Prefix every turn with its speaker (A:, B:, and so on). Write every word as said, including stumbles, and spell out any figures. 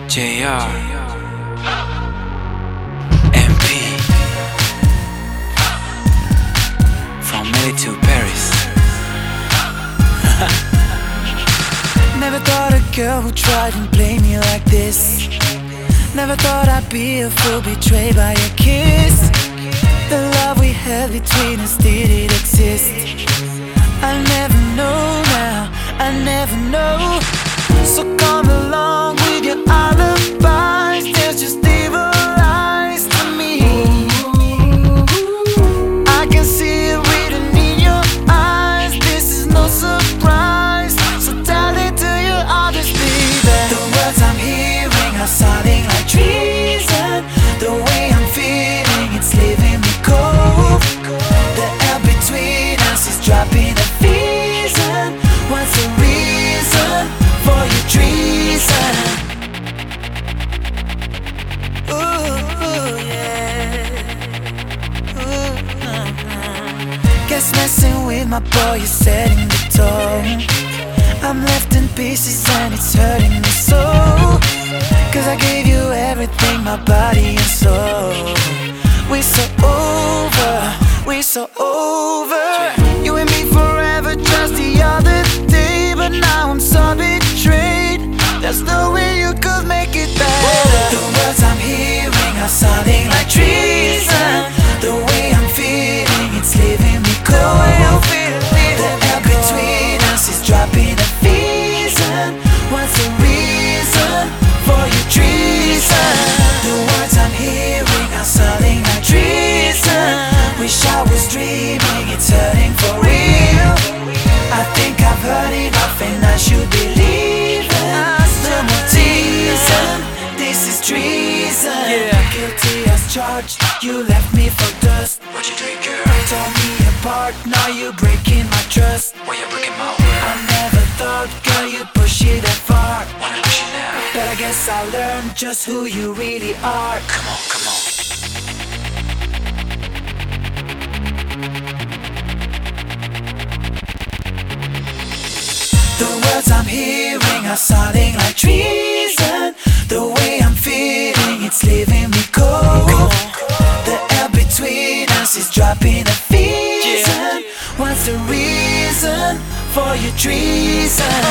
A: J R M P from L A to Paris.
B: Never thought a girl would try and play me like this. Never thought I'd be a fool betrayed by a kiss. The love we had between us, did it exist? I never know now, I never know. So come along with your alibis, there's just evil lies to me. I can see it written in your eyes, this is no surprise. So tell it to your others, baby. The words I'm hearing are sounding like treason. The way I'm feeling, it's leaving me cold. The air between us is dropping a reason. What's the reason for your treason? Ooh, yeah. Ooh, uh-huh. Guess messing with my boy is setting the tone. I'm left in pieces and it's hurting me so. Cause I gave you everything, my body and soul. We're so over, we're so over. You and me forever, just the other day. But now I'm so betrayed. There's no way you could make it better. The words I'm hearing are sounding like treason. The way I'm feeling, it's leaving me cold. The air between us is dropping a reason. What's the reason for your treason? The words I'm hearing are sounding like treason. Wish I was dreaming, it's hurting for real. I think I've heard enough and I should be leaving. No more teasing, this is treason. Yeah. Guilty as charged, you left me for dust.
A: What you doing, girl?
B: Tore me apart, now you breaking my trust.
A: Why you breaking my world?
B: I never thought, girl, you'd push it that far.
A: Wanna push it now?
B: But I guess I learned just who you really are.
A: Come on, come on.
B: The words I'm hearing are sounding like treason. The way I'm feeling, it's leaving me cold. The air between us is dropping a reason. What's the reason for your treason?